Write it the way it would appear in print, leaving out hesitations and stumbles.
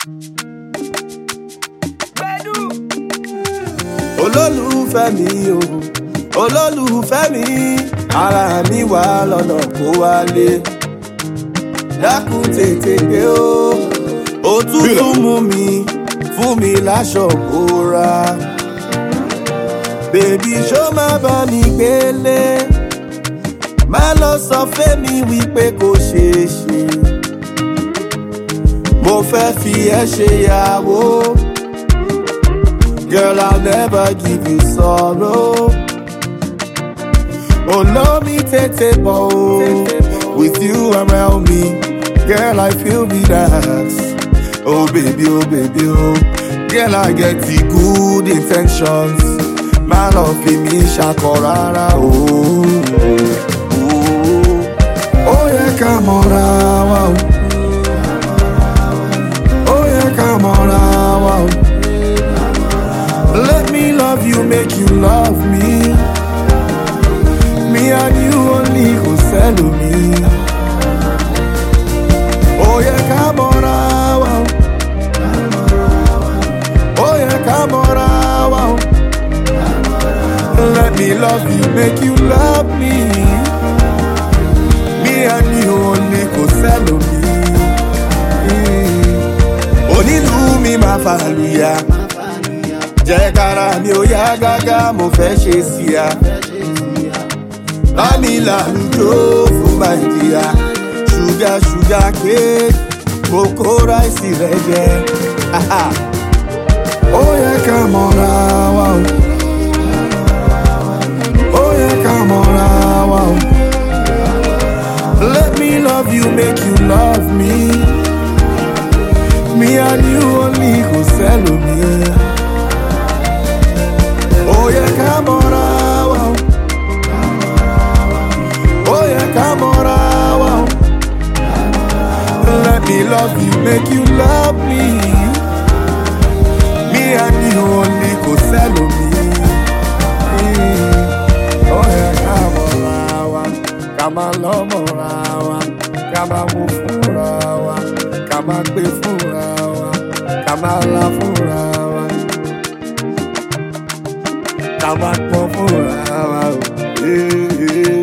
Olólùfẹ́ mi o, olólùfẹ́ mi, ara mi wà lọ́nà kó wálé. Dákun tètè dé o, òtútù mú mi, fún mi láṣọ bora. Bèbí ṣó má bá mi gbélé, má lọ sọ fẹ́mi wípé kò ṣeé ṣe. Mo fẹ́ fi ẹ́ ṣe ìyàwó. Girl, I'll never give you sorrow. Oh, love me, tete bo. With you around me, girl, I feel relaxed. Oh, baby, oh, baby, oh. Girl, I get the good intentions. My love for me, shakorara, oh. Oh, yeah, come on, wow. Oh, yeah, come on, wow. Let me love you, make you love me. Me and you only go sell me. Oh yeah, come on, wow. Oh yeah, come on, wow. Let me love you, make you love me. Me and you only go sell me. Onílù mi máa fàlùyà. Jẹ́ kára mi ò yá gágá, mo fẹ́ ṣe sí ya. Bámi làlùjó fún Nàìjíríà. Ṣúgà ṣúgà kéèkì, mo kó ráìsì rẹ̀ jẹ. Ó yẹ ká mọ́ra wa o. Ó yẹ ká mọ́ra wa o. Let me love you, make you love me. Me and you only go sell me. Oh yeah, come on, wow. Oh yeah, come on, wow. Let me love you, make you love me. Me and you only go sell me. Oh yeah, come on, wow. Come on, love more, wow. Come on, move for wow. Come on, be for wow. Come on, love for wow. Come on, for wow.